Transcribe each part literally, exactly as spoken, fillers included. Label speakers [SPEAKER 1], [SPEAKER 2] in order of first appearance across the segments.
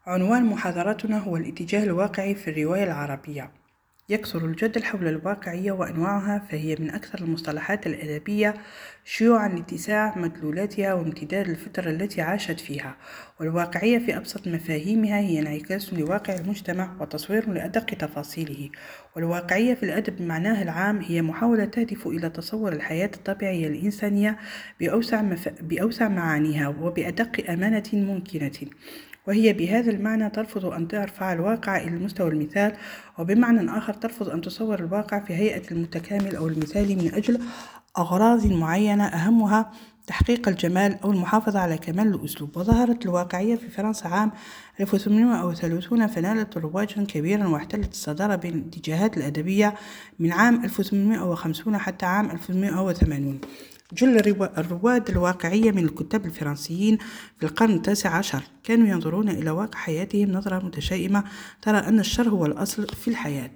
[SPEAKER 1] عنوان محاضرتنا هو الاتجاه الواقعي في الرواية العربية. يكثر الجدل حول الواقعية وأنواعها، فهي من أكثر المصطلحات الأدبية شيوعاً لاتساع مدلولاتها وامتداد الفترة التي عاشت فيها. والواقعية في أبسط مفاهيمها هي انعكاس لواقع المجتمع وتصوير لأدق تفاصيله. والواقعية في الأدب بمعناه العام هي محاولة تهدف إلى تصور الحياة الطبيعية الإنسانية بأوسع, مف... بأوسع معانيها وبأدق أمانة ممكنة، وهي بهذا المعنى ترفض أن ترفع الواقع إلى المستوى المثال، وبمعنى آخر ترفض أن تصور الواقع في هيئة المتكامل أو المثالي من أجل أغراض معينة أهمها تحقيق الجمال أو المحافظة على كمال الأسلوب. وظهرت الواقعية في فرنسا عام ألف وثمانمائة وثلاثين، فنالت رواجا كبيرا واحتلت الصدارة بين الاتجاهات الأدبية من عام ألف وثمانمائة وخمسين حتى عام ألف وثمانمائة وثمانين. جل الرواد الواقعية من الكتاب الفرنسيين في القرن التاسع عشر كانوا ينظرون إلى واقع حياتهم نظرة متشائمة ترى أن الشر هو الأصل في الحياة.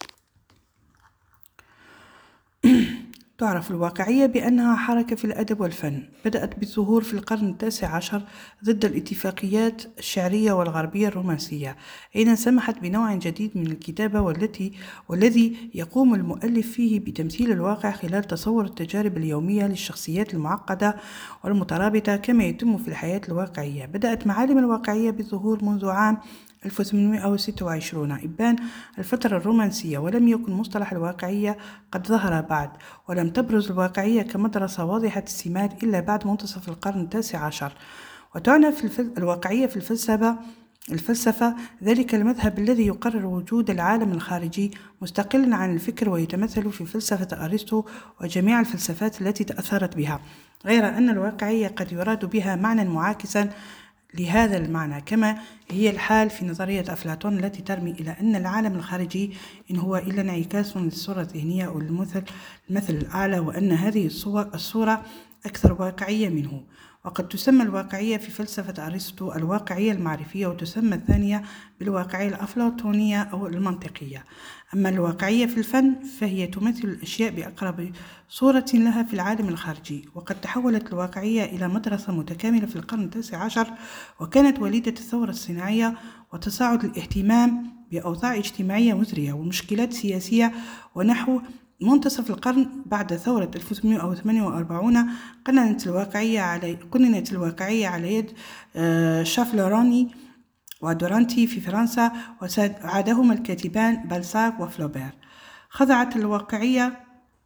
[SPEAKER 1] تعرف الواقعية بأنها حركة في الأدب والفن بدأت بالظهور في القرن التاسع عشر ضد الاتفاقيات الشعرية والغربية الرومانسية، حين سمحت بنوع جديد من الكتابة والتي والذي يقوم المؤلف فيه بتمثيل الواقع خلال تصور التجارب اليومية للشخصيات المعقدة والمترابطة كما يتم في الحياة الواقعية. بدأت معالم الواقعية بالظهور منذ عام ألف وثمانمائة وستة وعشرين إبان الفترة الرومانسية، ولم يكن مصطلح الواقعية قد ظهر بعد، ولم تبرز الواقعية كمدرسة واضحة السمات إلا بعد منتصف القرن التاسع عشر. وتعنى في الفل... الواقعية في الفلسفة الفلسفة ذلك المذهب الذي يقرر وجود العالم الخارجي مستقلا عن الفكر، ويتمثل في فلسفة أرسطو وجميع الفلسفات التي تأثرت بها، غير أن الواقعية قد يراد بها معنى معاكسا لهذا المعنى، كما هي الحال في نظرية أفلاطون التي ترمي إلى أن العالم الخارجي إن هو إلا انعكاس للصورة الذهنية أو المثل المثل الأعلى، وأن هذه الصورة أكثر واقعية منه. وقد تسمى الواقعية في فلسفة أرسطو الواقعية المعرفية، وتسمى الثانية بالواقعية الأفلاطونية أو المنطقية. أما الواقعية في الفن فهي تمثل الأشياء بأقرب صورة لها في العالم الخارجي. وقد تحولت الواقعية إلى مدرسة متكاملة في القرن التاسع عشر، وكانت وليدة الثورة الصناعية وتصاعد الاهتمام بأوضاع اجتماعية مزرية ومشكلات سياسية. ونحو منتصف القرن بعد ثورة ألف وثمانمائة وثمانية وأربعين قننت الواقعية على قننت الواقعية على يد شافلوراني ودورانتي في فرنسا، وساعدهما الكاتبان بالزاك وفلوبير. خضعت الواقعية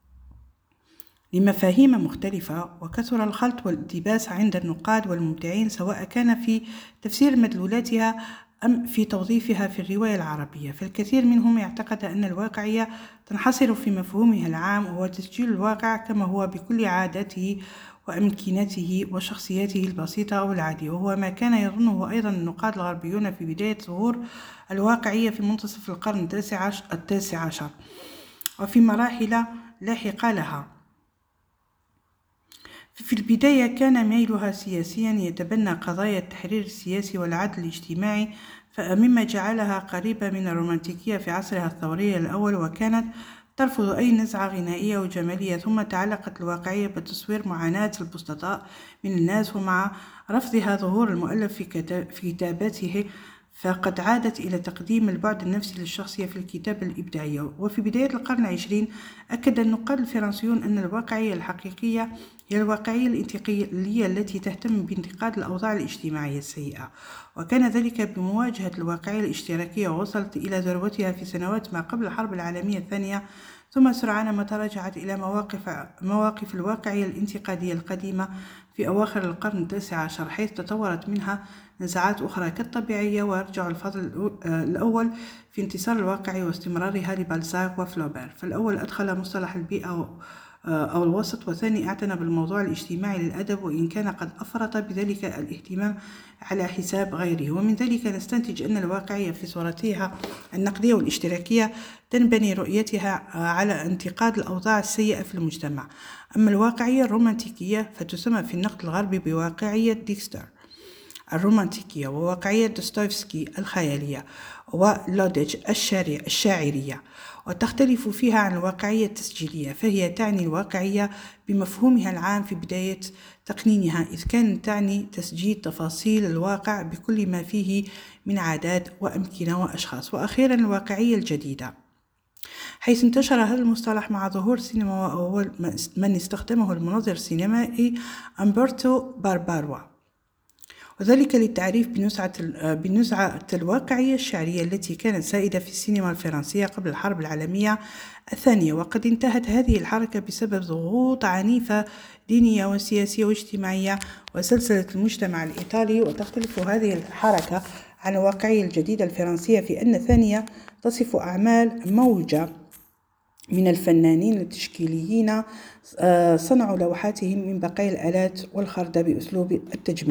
[SPEAKER 1] لمفاهيم مختلفة، وكثر الخلط والالتباس عند النقاد والممتعين، سواء كان في تفسير مدلولاتها أم في توظيفها في الرواية العربية. فالكثير منهم يعتقد أن الواقعية تنحصر في مفهومها العام، وهو تسجيل الواقع كما هو بكل عاداته وأمكنته وشخصياته البسيطة أو العادية، وهو ما كان يظنه أيضا النقاد الغربيون في بداية ظهور الواقعية في منتصف القرن التاسع عشر وفي مراحل لاحقة لها. في البداية كان ميلها سياسيا، يتبنى قضايا التحرير السياسي والعدل الاجتماعي، فمما جعلها قريبة من الرومانتيكية في عصرها الثوري الأول، وكانت ترفض أي نزعة غنائية وجمالية. ثم تعلقت الواقعية بتصوير معاناة البسطاء من الناس، ومع رفضها ظهور المؤلف في كتاباته فقد عادت إلى تقديم البعد النفسي للشخصية في الكتابة الإبداعية. وفي بداية القرن العشرين أكد النقاد الفرنسيون أن الواقعية الحقيقية هي الواقعية الانتقالية التي تهتم بانتقاد الأوضاع الاجتماعية السيئة، وكان ذلك بمواجهة الواقعية الاشتراكية، ووصلت إلى ذروتها في سنوات ما قبل الحرب العالمية الثانية، ثم سرعان ما تراجعت إلى مواقف مواقف الواقعية الانتقادية القديمة في أواخر القرن التاسع عشر، حيث تطورت منها نزعات أخرى كالطبيعية. ويرجع الفضل الأول في انتصار الواقع واستمرارها لبالزاك وفلوبير. فالأول أدخل مصطلح البيئة أو الوسط، والثاني اعتنى بالموضوع الاجتماعي للأدب، وإن كان قد أفرط بذلك الاهتمام على حساب غيره. ومن ذلك نستنتج أن الواقعية في صورتها النقدية والاشتراكية تنبني رؤيتها على انتقاد الأوضاع السيئة في المجتمع. أما الواقعية الرومانتيكية فتسمى في النقد الغربي بواقعية ديكستر الرومانتيكية، وواقعية دوستويفسكي الخيالية، ولوديتش الشاعرية. وتختلف فيها عن الواقعية التسجيلية، فهي تعني الواقعية بمفهومها العام في بداية تقنينها، إذ كانت تعني تسجيل تفاصيل الواقع بكل ما فيه من عادات وأمكنة وأشخاص. وأخيرا الواقعية الجديدة، حيث انتشر هذا المصطلح مع ظهور السينما، وأول من استخدمه المنظر السينمائي أمبرتو بارباروا، وذلك للتعريف بنزعة بنزعة الواقعية الشعرية التي كانت سائدة في السينما الفرنسية قبل الحرب العالمية الثانية. وقد انتهت هذه الحركة بسبب ضغوط عنيفة دينية وسياسية واجتماعية وسلسلة المجتمع الإيطالي. وتختلف هذه الحركة عن الواقعية الجديدة الفرنسية في أن الثانية تصف أعمال موجة من الفنانين التشكيليين صنعوا لوحاتهم من بقايا الآلات والخردة بأسلوب التجميل.